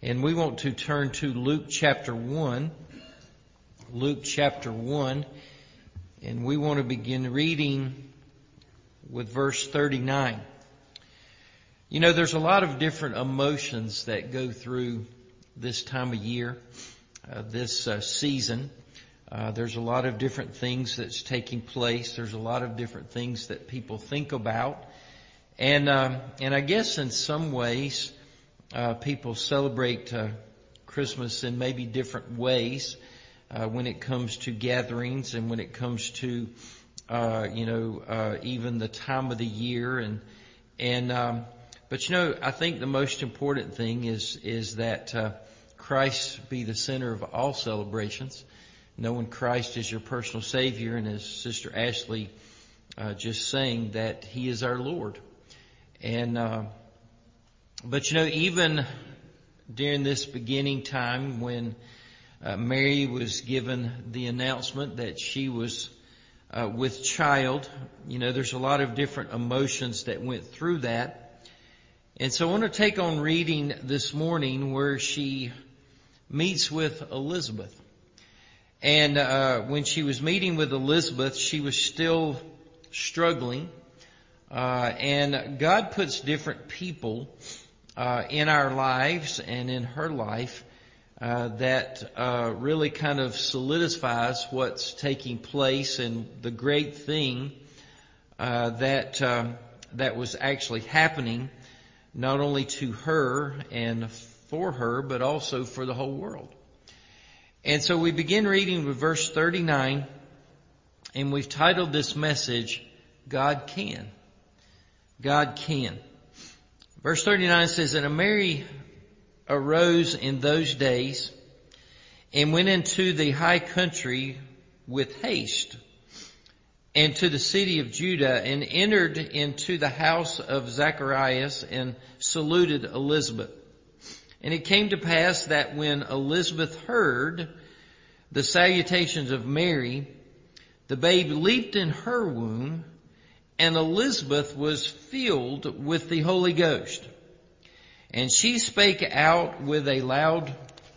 And we want to turn to Luke chapter 1. Luke chapter 1. And we want to begin reading with verse 39. You know, there's a lot of different emotions that go through this time of year, this season. There's a lot of different things that's taking place. There's a lot of different things that people think about. And I guess in some ways, people celebrate Christmas in maybe different ways when it comes to gatherings and when it comes to even the time of the year but I think the most important thing is that Christ be the center of all celebrations, knowing Christ is your personal Savior, and as Sister Ashley just saying that He is our Lord. But even during this beginning time when Mary was given the announcement that she was with child, there's a lot of different emotions that went through that. And so I want to take on reading this morning where she meets with Elizabeth. And when she was meeting with Elizabeth, she was still struggling. And God puts different people in our lives and in her life that really kind of solidifies what's taking place, and the great thing that was actually happening, not only to her and for her, but also for the whole world. And so we begin reading with verse 39, and we've titled this message, God Can. God can. Verse 39 says, "And Mary arose in those days and went into the high country with haste, and to the city of Judah, and entered into the house of Zacharias, and saluted Elizabeth. And it came to pass that when Elizabeth heard the salutations of Mary, the babe leaped in her womb, and Elizabeth was filled with the Holy Ghost. And she spake out with a loud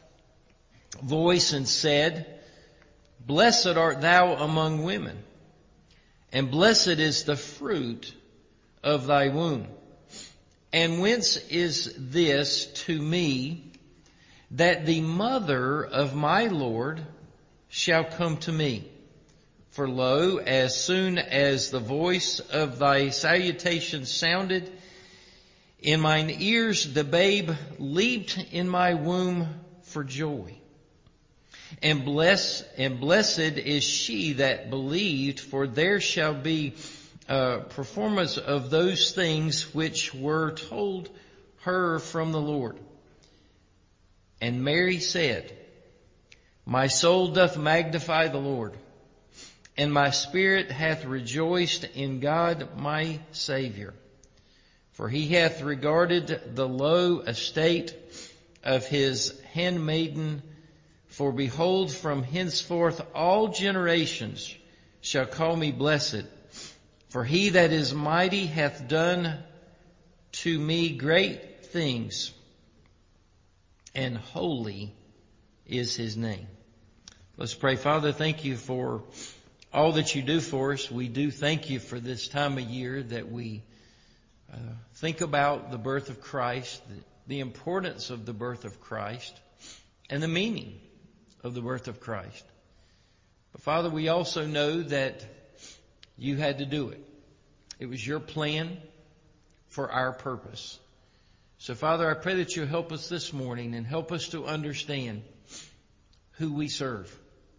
voice and said, Blessed art thou among women, and blessed is the fruit of thy womb. And whence is this to me, that the mother of my Lord shall come to me? For lo, as soon as the voice of thy salutation sounded in mine ears, the babe leaped in my womb for joy. And blessed is she that believed, for there shall be performance of those things which were told her from the Lord. And Mary said, My soul doth magnify the Lord, and my spirit hath rejoiced in God my Savior. For He hath regarded the low estate of His handmaiden. For behold, from henceforth all generations shall call me blessed. For He that is mighty hath done to me great things, and holy is His name." Let's pray. Father, thank You for all that You do for us. We do thank You for this time of year that we think about the birth of Christ, the importance of the birth of Christ, and the meaning of the birth of Christ. But Father, we also know that You had to do it. It was Your plan for our purpose. So Father, I pray that You help us this morning and help us to understand who we serve.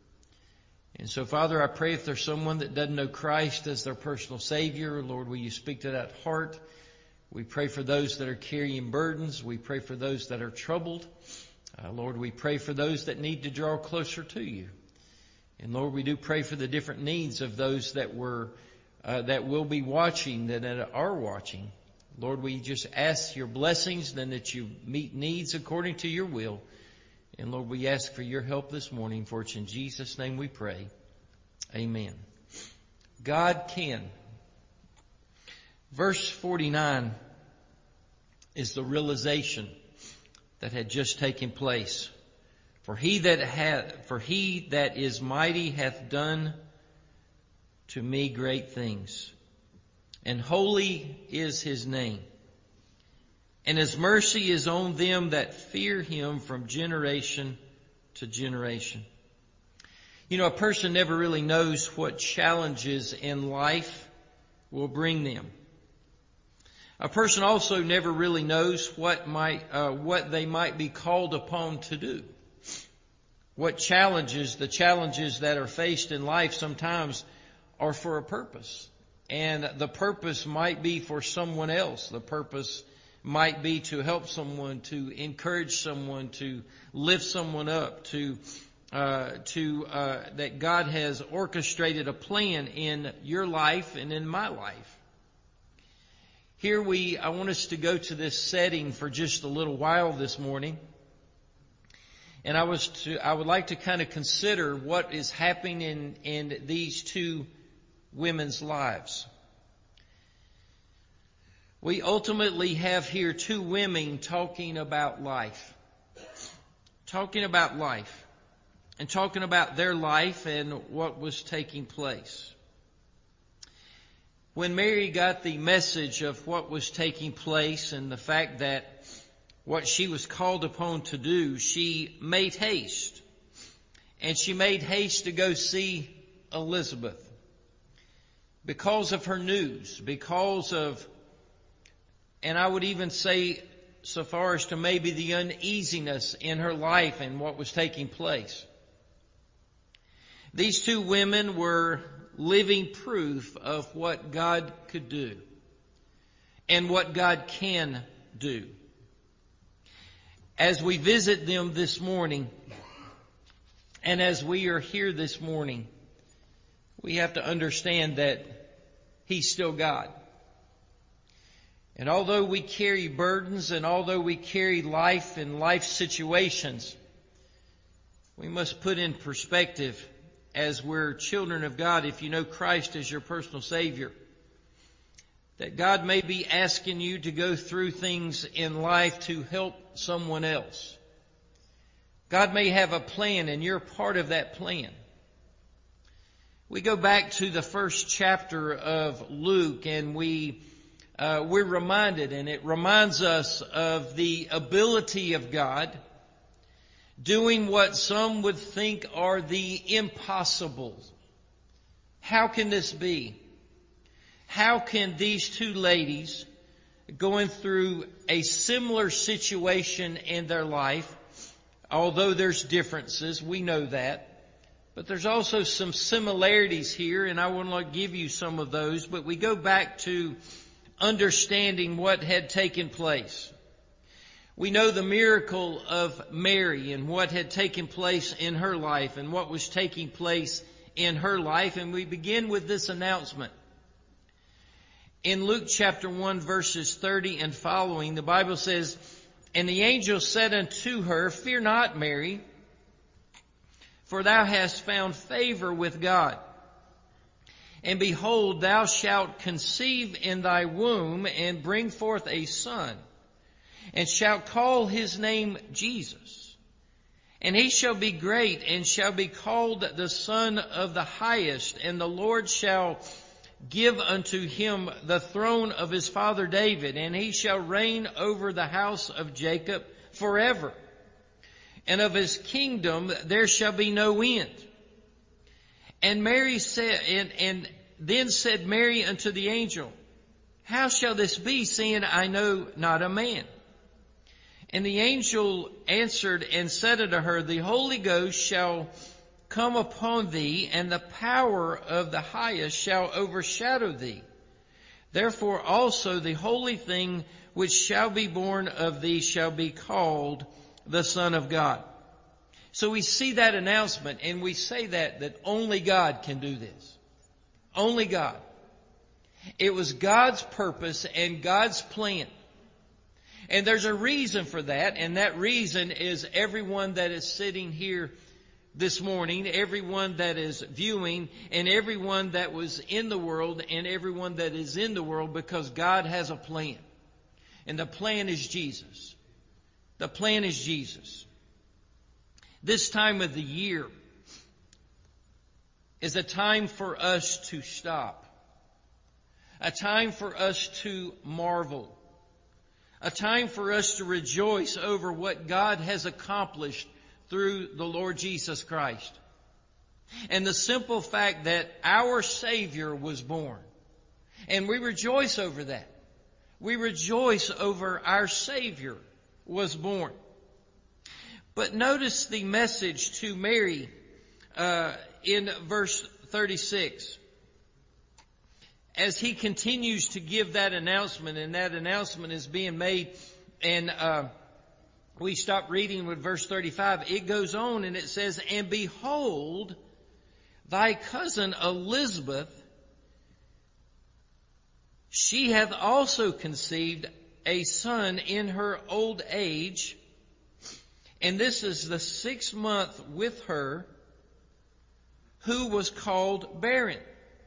And so Father, I pray if there's someone that doesn't know Christ as their personal Savior, Lord, will You speak to that heart? We pray for those that are carrying burdens. We pray for those that are troubled. Lord, we pray for those that need to draw closer to You. And Lord, we do pray for the different needs of those that will be watching, that are watching. Lord, we just ask Your blessings, then that You meet needs according to Your will. And Lord, we ask for Your help this morning, for it's in Jesus' name we pray. Amen. God can. Verse 49 is the realization that had just taken place. For he that is mighty hath done to me great things, and holy is his name. And his mercy is on them that fear him from generation to generation. You know, a person never really knows what challenges in life will bring them. A person also never really knows what they might be called upon to do. The challenges that are faced in life sometimes are for a purpose. And the purpose might be for someone else. The purpose might be to help someone, to encourage someone, to lift someone up, that God has orchestrated a plan in your life and in my life. Here I want us to go to this setting for just a little while this morning. And I would like to kind of consider what is happening in these two women's lives. We ultimately have here two women talking about life. Talking about life. And talking about their life and what was taking place. When Mary got the message of what was taking place and the fact that what she was called upon to do, she made haste. And she made haste to go see Elizabeth. Because of her news, and I would even say so far as to maybe the uneasiness in her life and what was taking place. These two women were living proof of what God could do and what God can do. As we visit them this morning, and as we are here this morning, we have to understand that He's still God. And although we carry burdens and although we carry life and life situations, we must put in perspective as we're children of God, if you know Christ as your personal Savior, that God may be asking you to go through things in life to help someone else. God may have a plan and you're part of that plan. We go back to the first chapter of Luke and we're reminded, and it reminds us of the ability of God doing what some would think are the impossibles. How can this be? How can these two ladies going through a similar situation in their life, although there's differences, we know that, but there's also some similarities here, and I want to give you some of those, but we go back to understanding what had taken place. We know the miracle of Mary and what had taken place in her life and what was taking place in her life. And we begin with this announcement. In Luke chapter 1 verses 30 and following, the Bible says, "And the angel said unto her, Fear not, Mary, for thou hast found favor with God. And behold, thou shalt conceive in thy womb and bring forth a son, and shalt call his name Jesus. And he shall be great, and shall be called the Son of the Highest. And the Lord shall give unto him the throne of his father David, and he shall reign over the house of Jacob forever. And of his kingdom there shall be no end." And Mary said, and then said Mary unto the angel, "How shall this be, seeing I know not a man?" And the angel answered and said unto her, "The Holy Ghost shall come upon thee, and the power of the Highest shall overshadow thee. Therefore also the holy thing which shall be born of thee shall be called the Son of God." So we see that announcement, and we say that only God can do this. Only God. It was God's purpose and God's plan. And there's a reason for that, and that reason is everyone that is sitting here this morning, everyone that is viewing, and everyone that was in the world, and everyone that is in the world, because God has a plan. And the plan is Jesus. The plan is Jesus. This time of the year is a time for us to stop. A time for us to marvel. A time for us to rejoice over what God has accomplished through the Lord Jesus Christ. And the simple fact that our Savior was born. And we rejoice over that. We rejoice over our Savior was born. But notice the message to Mary in verse 36. As he continues to give that announcement, and that announcement is being made, and we stop reading with verse 35. It goes on and it says, "And behold, thy cousin Elizabeth, she hath also conceived a son in her old age, and this is the 6th month with her, who was called barren."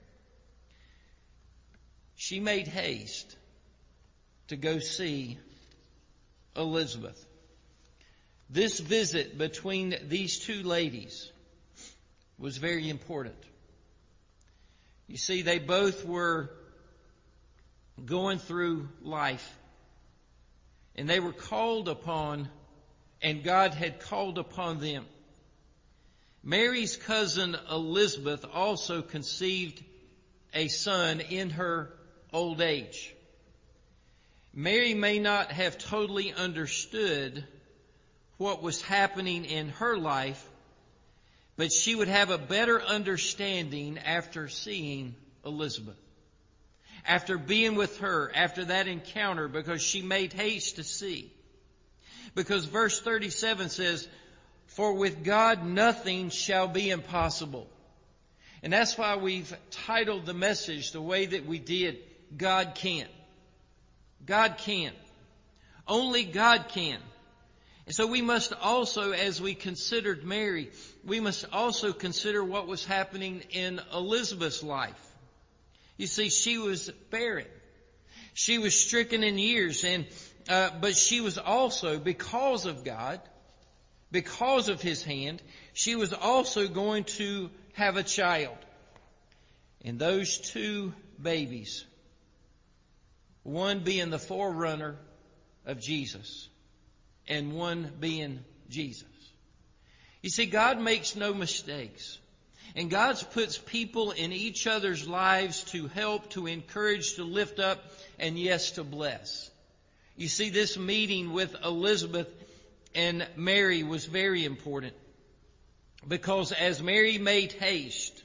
She made haste to go see Elizabeth. This visit between these two ladies was very important. You see, they both were going through life, and they were called upon, and God had called upon them. Mary's cousin Elizabeth also conceived a son in her old age. Mary may not have totally understood what was happening in her life, but she would have a better understanding after seeing Elizabeth. After being with her, after that encounter, because she made haste to see. Because verse 37 says, "For with God nothing shall be impossible." And that's why we've titled the message the way that we did, God can. God can. Only God can. And so we must also, as we considered Mary, we must also consider what was happening in Elizabeth's life. You see, she was barren. She was stricken in years, but she was also, because of God, because of His hand, she was also going to have a child. And those two babies, one being the forerunner of Jesus, and one being Jesus. You see, God makes no mistakes. And God puts people in each other's lives to help, to encourage, to lift up, and yes, to bless. You see, this meeting with Elizabeth and Mary was very important. Because as Mary made haste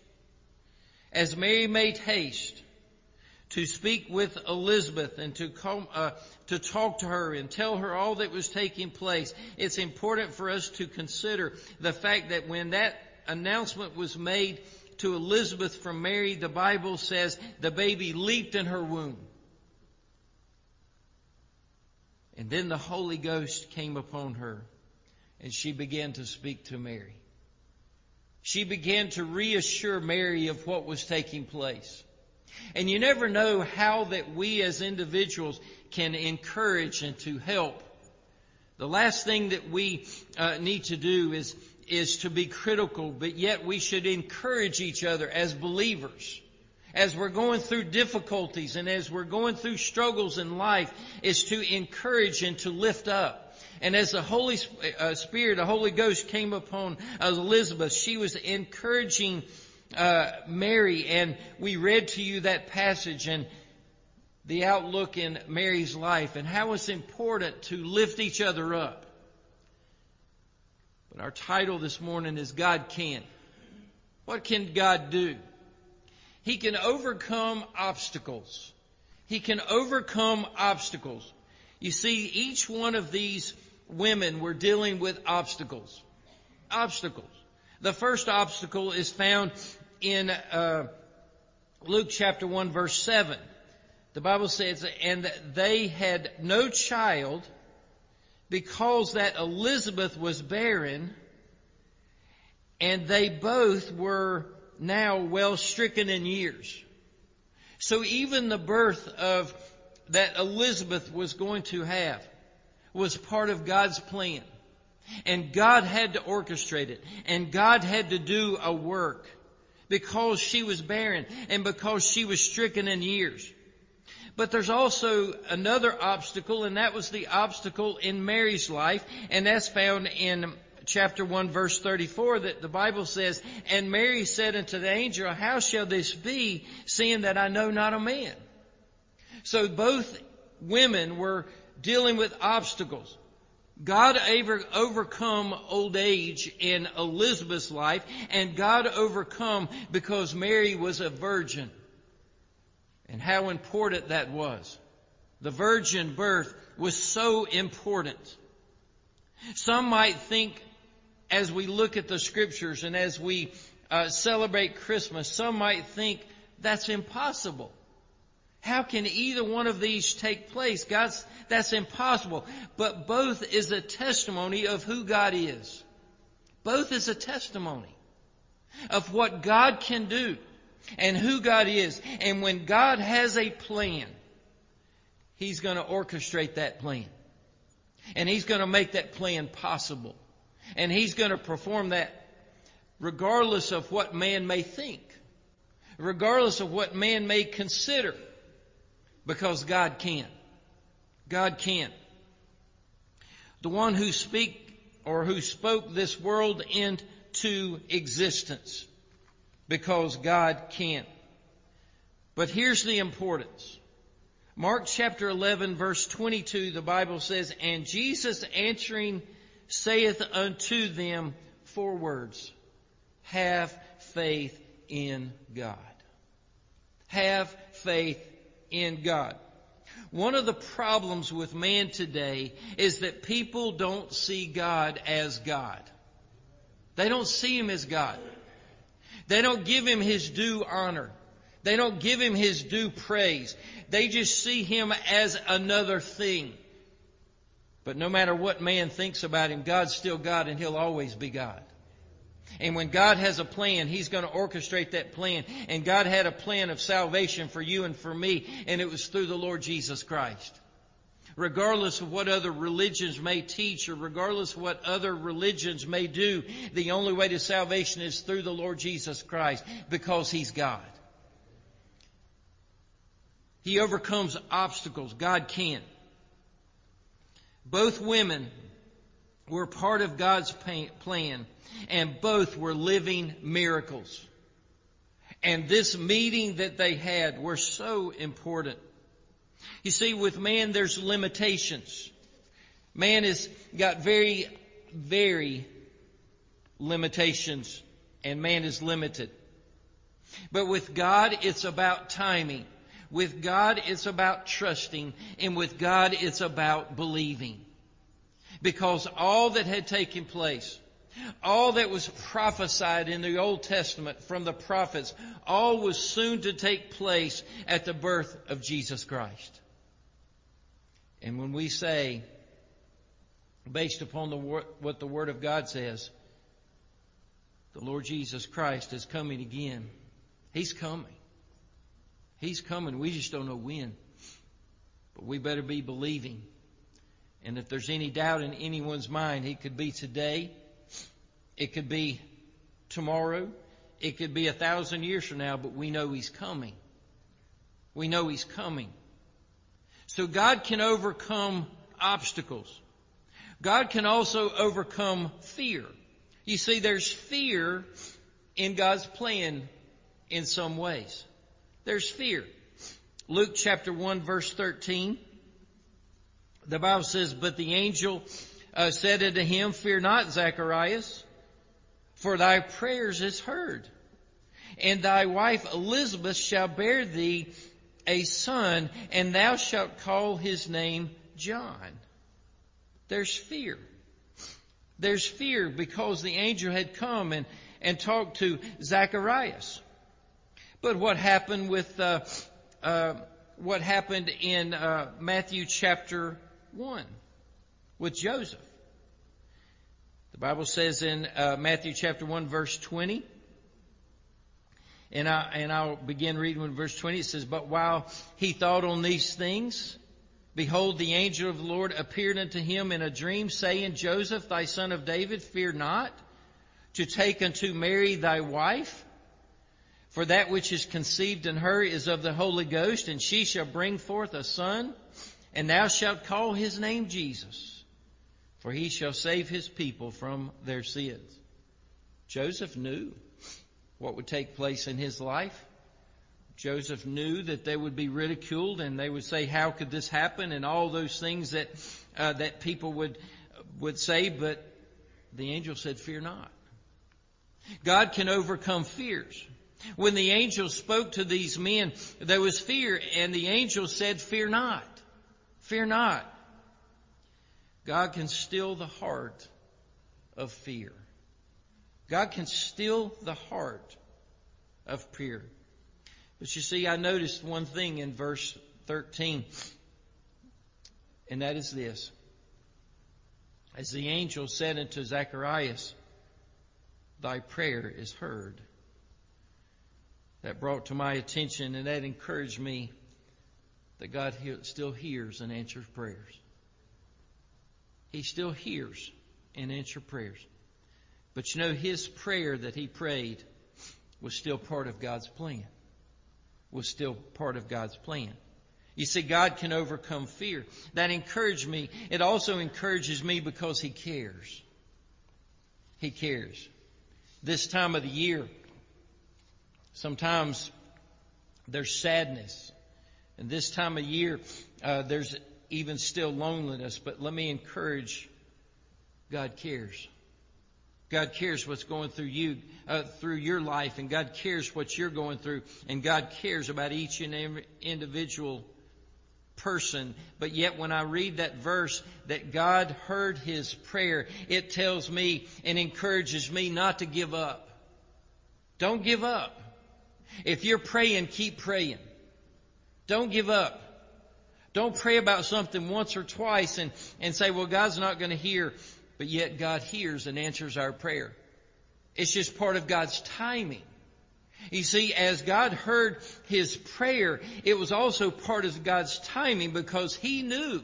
to speak with Elizabeth and to talk to her and tell her all that was taking place, it's important for us to consider the fact that when that announcement was made to Elizabeth from Mary, the Bible says the baby leaped in her womb. And then the Holy Ghost came upon her, and she began to speak to Mary. She began to reassure Mary of what was taking place. And you never know how that we as individuals can encourage and to help. The last thing that we need to do is to be critical, but yet we should encourage each other as believers. As we're going through difficulties and as we're going through struggles in life, is to encourage and to lift up. And as the Holy Spirit, the Holy Ghost came upon Elizabeth, she was encouraging Mary, and we read to you that passage and the outlook in Mary's life and how it's important to lift each other up. But our title this morning is God Can. What can God do? He can overcome obstacles. He can overcome obstacles. You see, each one of these women were dealing with obstacles. Obstacles. The first obstacle is found in Luke chapter 1 verse 7. The Bible says, "And they had no child because that Elizabeth was barren, and they both were now well stricken in years." So even the birth of that Elizabeth was going to have was part of God's plan. And God had to orchestrate it. And God had to do a work because she was barren and because she was stricken in years. But there's also another obstacle, and that was the obstacle in Mary's life. And that's found in chapter 1, verse 34, that the Bible says, "And Mary said unto the angel, How shall this be, seeing that I know not a man?" So both women were dealing with obstacles. God overcome old age in Elizabeth's life, and God overcome because Mary was a virgin. And how important that was. The virgin birth was so important. Some might think, as we look at the scriptures and as we celebrate Christmas, some might think that's impossible. How can either one of these take place? That's impossible. But both is a testimony of who God is. Both is a testimony of what God can do and who God is. And when God has a plan, He's going to orchestrate that plan. And He's going to make that plan possible. And He's going to perform that regardless of what man may think, regardless of what man may consider. Because God can. God can. The one who spoke this world into existence. Because God can. But here's the importance. Mark chapter 11 verse 22, the Bible says, "And Jesus answering saith unto them 4 words. Have faith in God." Have faith in God. One of the problems with man today is that people don't see God as God. They don't see Him as God. They don't give Him His due honor. They don't give Him His due praise. They just see Him as another thing. But no matter what man thinks about Him, God's still God and He'll always be God. And when God has a plan, He's going to orchestrate that plan. And God had a plan of salvation for you and for me, and it was through the Lord Jesus Christ. Regardless of what other religions may teach or regardless of what other religions may do, the only way to salvation is through the Lord Jesus Christ because He's God. He overcomes obstacles. God can. Both women were part of God's plan, and both were living miracles. And this meeting that they had were so important. You see, with man, there's limitations. Man has got very, very limitations, and man is limited. But with God, it's about timing. With God, it's about trusting. And with God, it's about believing. Because all that had taken place, all that was prophesied in the Old Testament from the prophets, all was soon to take place at the birth of Jesus Christ. And when we say, based upon what the Word of God says, the Lord Jesus Christ is coming again. He's coming. He's coming. We just don't know when. But we better be believing. And if there's any doubt in anyone's mind, it could be today. It could be tomorrow. It could be 1,000 years from now, but we know He's coming. We know He's coming. So God can overcome obstacles. God can also overcome fear. You see, there's fear in God's plan in some ways. There's fear. Luke chapter 1 verse 13. The Bible says, "But the angel said unto him, Fear not, Zacharias, for thy prayers is heard. And thy wife Elizabeth shall bear thee a son, and thou shalt call his name John." There's fear. There's fear because the angel had come and talked to Zacharias. But what happened in Matthew chapter 1 with Joseph? The Bible says in Matthew chapter 1 verse 20, and I'll begin reading with verse 20. It says, "But while he thought on these things, behold, the angel of the Lord appeared unto him in a dream, saying, Joseph, thy son of David, fear not to take unto Mary thy wife, for that which is conceived in her is of the Holy Ghost, and she shall bring forth a son, and thou shalt call his name Jesus, for he shall save his people from their sins. Joseph knew what would take place in his life. Joseph knew that they would be ridiculed and they would say, how could this happen? And all those things that people would say, but the angel said, fear not. God can overcome fears. When the angel spoke to these men, there was fear, and the angel said, fear not. Fear not. God can still the heart of fear. God can still the heart of fear. But you see, I noticed one thing in verse 13, and that is this. As the angel said unto Zacharias, thy prayer is heard. That brought to my attention, and that encouraged me that God still hears and answers prayers. He still hears and answers prayers. But you know, his prayer that he prayed was still part of God's plan. Was still part of God's plan. You see, God can overcome fear. That encouraged me. It also encourages me because he cares. He cares. This time of the year, sometimes there's sadness. And this time of year, there's even still loneliness. But let me encourage, God cares. God cares what's going through you, through your life. And God cares what you're going through. And God cares about each and every individual person. But yet when I read that verse that God heard his prayer, it tells me and encourages me not to give up. Don't give up. If you're praying, keep praying. Don't give up. Don't pray about something once or twice and say, well, God's not going to hear. But yet God hears and answers our prayer. It's just part of God's timing. You see, as God heard his prayer, it was also part of God's timing because he knew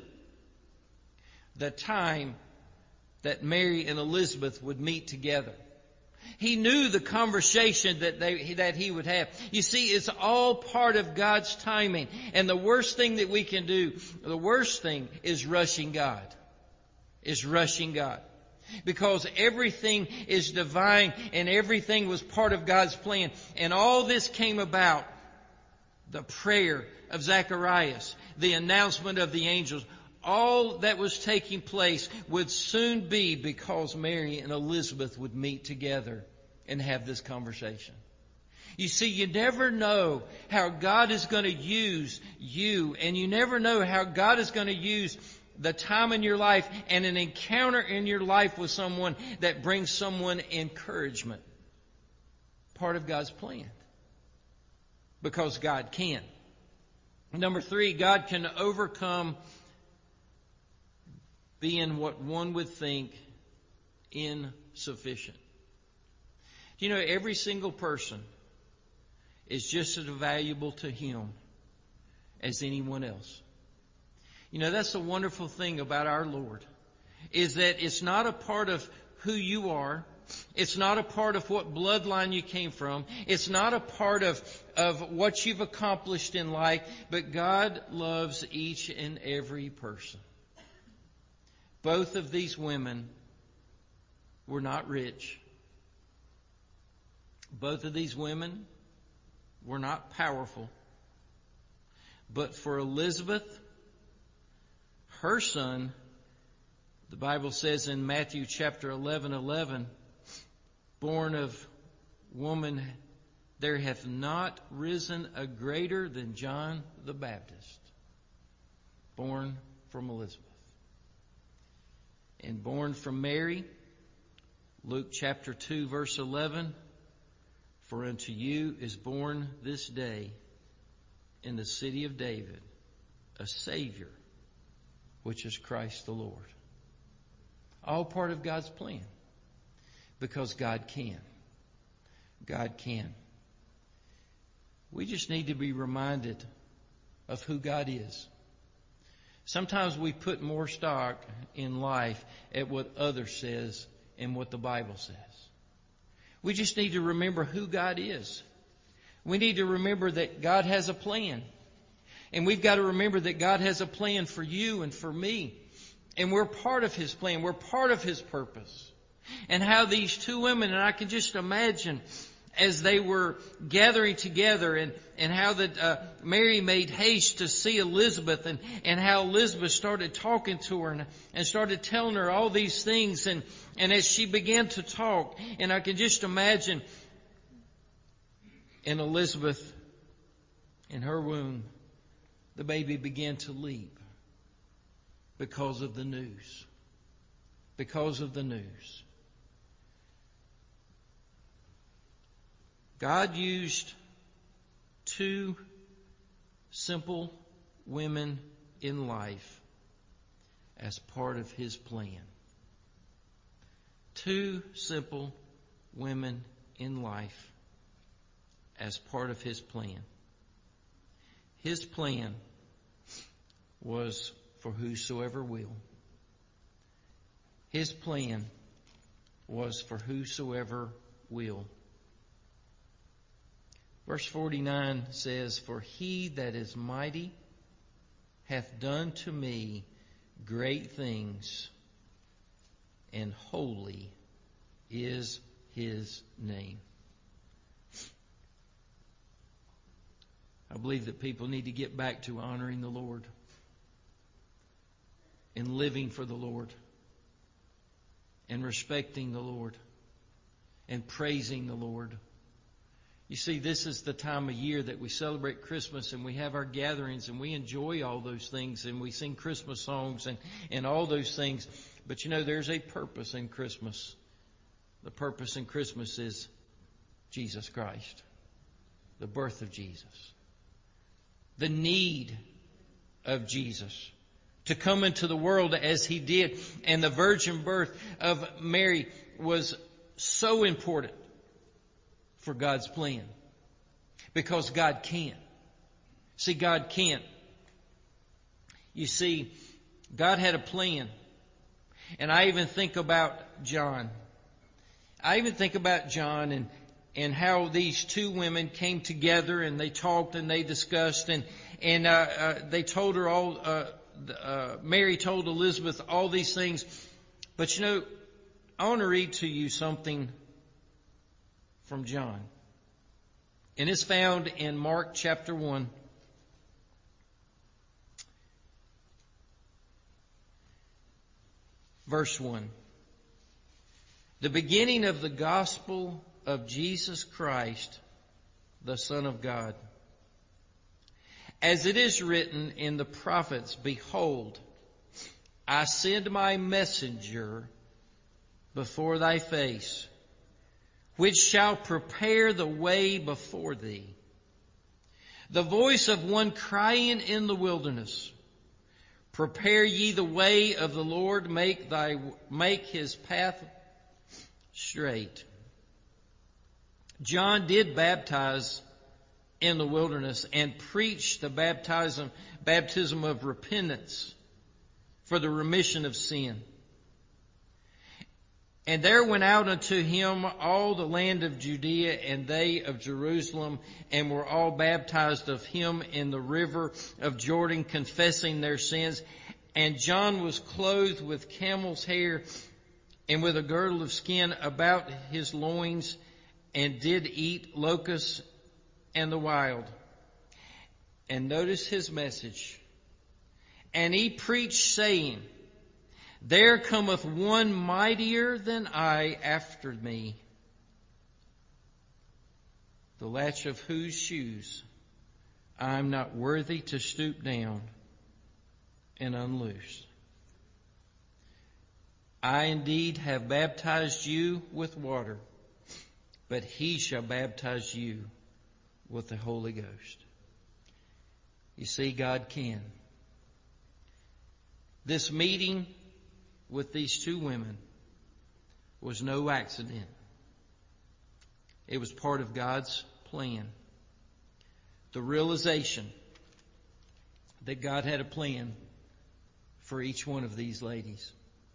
the time that Mary and Elizabeth would meet together. He knew the conversation that he would have. You see, it's all part of God's timing. And the worst thing that we can do, the worst thing is rushing God. Is rushing God. Because everything is divine and everything was part of God's plan. And all this came about, the prayer of Zacharias, the announcement of the angels, all that was taking place would soon be because Mary and Elizabeth would meet together and have this conversation. You see, you never know how God is going to use you, and you never know how God is going to use the time in your life and an encounter in your life with someone that brings someone encouragement. Part of God's plan. Because God can. Number 3, God can overcome being what one would think insufficient. You know, every single person is just as valuable to him as anyone else. You know, that's the wonderful thing about our Lord, is that it's not a part of who you are. It's not a part of what bloodline you came from. It's not a part of what you've accomplished in life, but God loves each and every person. Both of these women were not rich. Both of these women were not powerful. But for Elizabeth, her son, the Bible says in Matthew chapter 11:11, born of woman, there hath not risen a greater than John the Baptist, born from Elizabeth. And born from Mary, Luke chapter 2 verse 11, for unto you is born this day in the city of David a Savior, which is Christ the Lord. All part of God's plan. Because God can. God can. We just need to be reminded of who God is. Sometimes we put more stock in life at what others says and what the Bible says. We just need to remember who God is. We need to remember that God has a plan. And we've got to remember that God has a plan for you and for me. And we're part of His plan. We're part of His purpose. And how these two women, and I can just imagine as they were gathering together and how that Mary made haste to see Elizabeth and how Elizabeth started talking to her and started telling her all these things. And as she began to talk, and I can just imagine in Elizabeth, in her womb, the baby began to leap because of the news. Because of the news. God used two simple women in life as part of His plan. Two simple women in life as part of His plan. His plan was for whosoever will. His plan was for whosoever will. Verse 49 says, "For He that is mighty hath done to me great things, and holy is His name." I believe that people need to get back to honoring the Lord and living for the Lord and respecting the Lord and praising the Lord. You see, this is the time of year that we celebrate Christmas and we have our gatherings and we enjoy all those things and we sing Christmas songs and all those things. But you know, there's a purpose in Christmas. The purpose in Christmas is Jesus Christ, the birth of Jesus, the need of Jesus to come into the world as He did. And the virgin birth of Mary was so important for God's plan. Because God can. See, God can. You see, God had a plan. And I even think about John. And how these two women came together and they talked and they discussed and they told her all, Mary told Elizabeth all these things. But you know, I want to read to you something from John. And it's found in Mark chapter 1. Verse 1. The beginning of the gospel of Jesus Christ, the Son of God. As it is written in the prophets, "Behold, I send my messenger before thy face, which shall prepare the way before thee. The voice of one crying in the wilderness, prepare ye the way of the Lord, make His path straight." John did baptize in the wilderness and preach the baptism of repentance for the remission of sin. And there went out unto him all the land of Judea and they of Jerusalem, and were all baptized of him in the river of Jordan, confessing their sins. And John was clothed with camel's hair and with a girdle of skin about his loins, and did eat locusts and the wild. And notice his message. And he preached, saying, "There cometh one mightier than I after me, the latch of whose shoes I am not worthy to stoop down and unloose. I indeed have baptized you with water, but He shall baptize you with the Holy Ghost." You see, God can. This meeting with these two women was no accident. It was part of God's plan. The realization that God had a plan for each one of these ladies.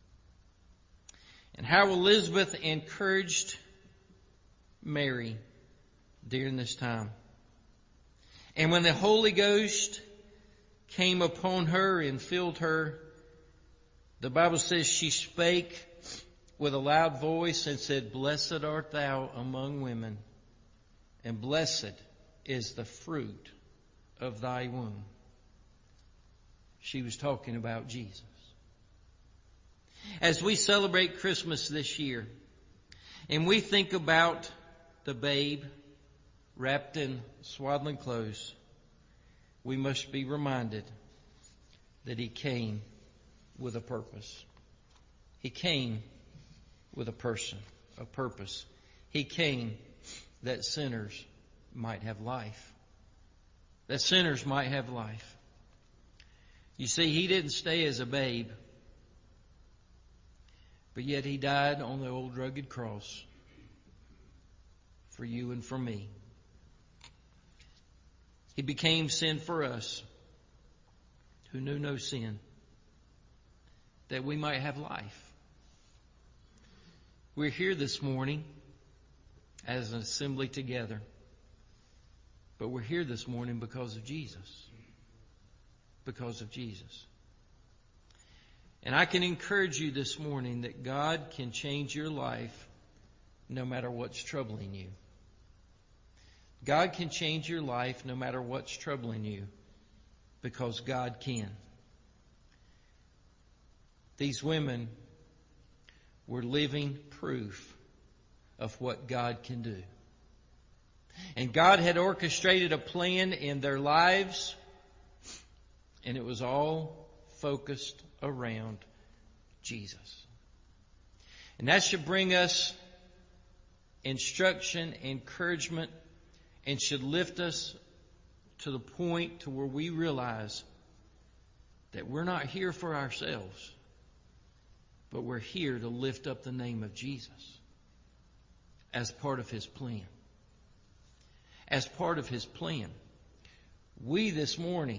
And how Elizabeth encouraged Mary during this time. And when the Holy Ghost came upon her and filled her, the Bible says she spake with a loud voice and said, "Blessed art thou among women, and blessed is the fruit of thy womb." She was talking about Jesus. As we celebrate Christmas this year, and we think about the babe wrapped in swaddling clothes, we must be reminded that He came with a purpose. He came with a person, a purpose. He came that sinners might have life. That sinners might have life. You see, He didn't stay as a babe, but yet He died on the old rugged cross for you and for me. He became sin for us who knew no sin, that we might have life. We're here this morning as an assembly together, but we're here this morning because of Jesus. Because of Jesus. And I can encourage you this morning that God can change your life no matter what's troubling you. God can change your life no matter what's troubling you, because God can. These women were living proof of what God can do. And God had orchestrated a plan in their lives, and it was all focused around Jesus. And that should bring us instruction, encouragement, and should lift us to the point to where we realize that we're not here for ourselves, but we're here to lift up the name of Jesus as part of His plan. As part of His plan. We this morning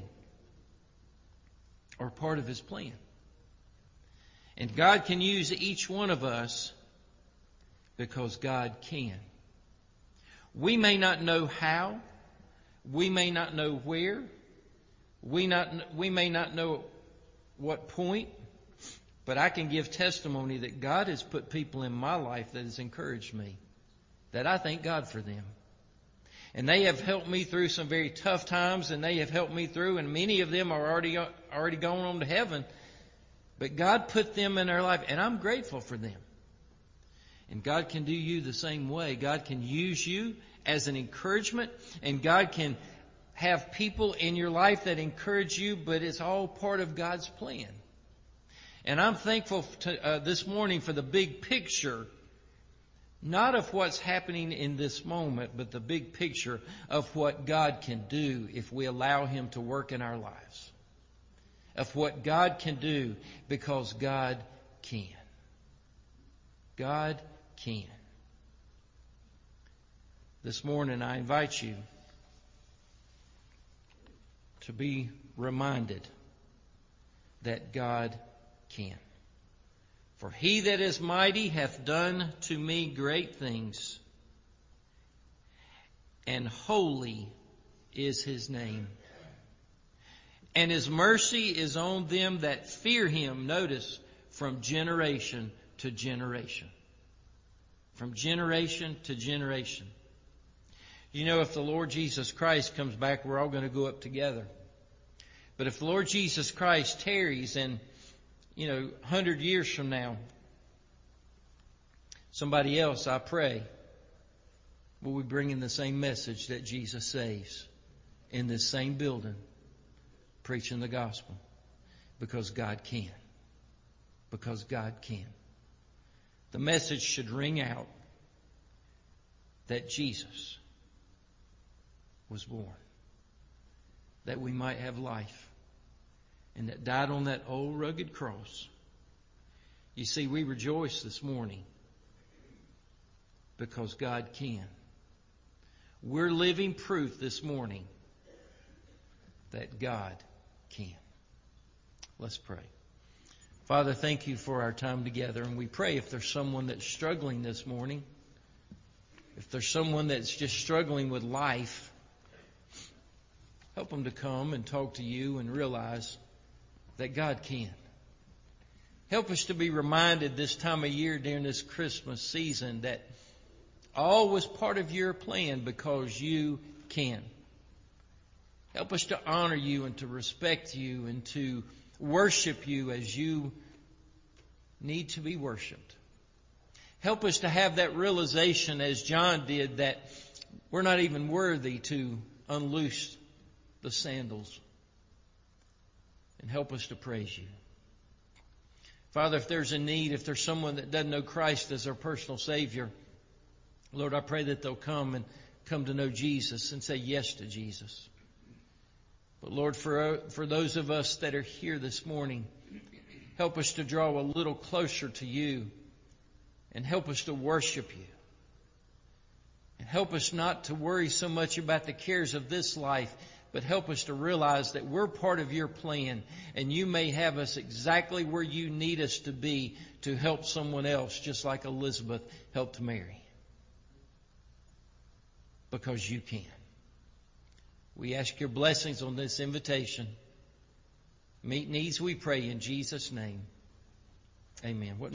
are part of His plan. And God can use each one of us because God can. We may not know how. We may not know where. We may not know what point. But I can give testimony that God has put people in my life that has encouraged me, that I thank God for them. And they have helped me through some very tough times, and they have helped me through, and many of them are already gone on to heaven. But God put them in our life, and I'm grateful for them. And God can do you the same way. God can use you as an encouragement, and God can have people in your life that encourage you, but it's all part of God's plan. And I'm thankful this morning for the big picture, not of what's happening in this moment, but the big picture of what God can do if we allow Him to work in our lives. Of what God can do, because God can. God can. This morning I invite you to be reminded that God can. For He that is mighty hath done to me great things, and holy is His name. And His mercy is on them that fear Him, notice, from generation to generation. From generation to generation. You know, if the Lord Jesus Christ comes back, we're all going to go up together. But if the Lord Jesus Christ tarries and 100 years from now, somebody else, I pray, will be bringing the same message that Jesus saves in this same building, preaching the gospel, because God can. Because God can. The message should ring out that Jesus was born, that we might have life, and that died on that old rugged cross. You see, we rejoice this morning because God can. We're living proof this morning that God can. Let's pray. Father, thank you for our time together. And we pray if there's someone that's struggling this morning, if there's someone that's just struggling with life, help them to come and talk to you and realize that God can. Help us to be reminded this time of year during this Christmas season that all was part of your plan because you can. Help us to honor you and to respect you and to worship you as you need to be worshiped. Help us to have that realization as John did that we're not even worthy to unloose the sandals. And help us to praise you. Father, if there's a need, if there's someone that doesn't know Christ as their personal Savior, Lord, I pray that they'll come to know Jesus and say yes to Jesus. But Lord, for those of us that are here this morning, help us to draw a little closer to you and help us to worship you. And help us not to worry so much about the cares of this life, but help us to realize that we're part of your plan and you may have us exactly where you need us to be to help someone else, just like Elizabeth helped Mary. Because you can. We ask your blessings on this invitation. Meet needs, we pray in Jesus' name. Amen.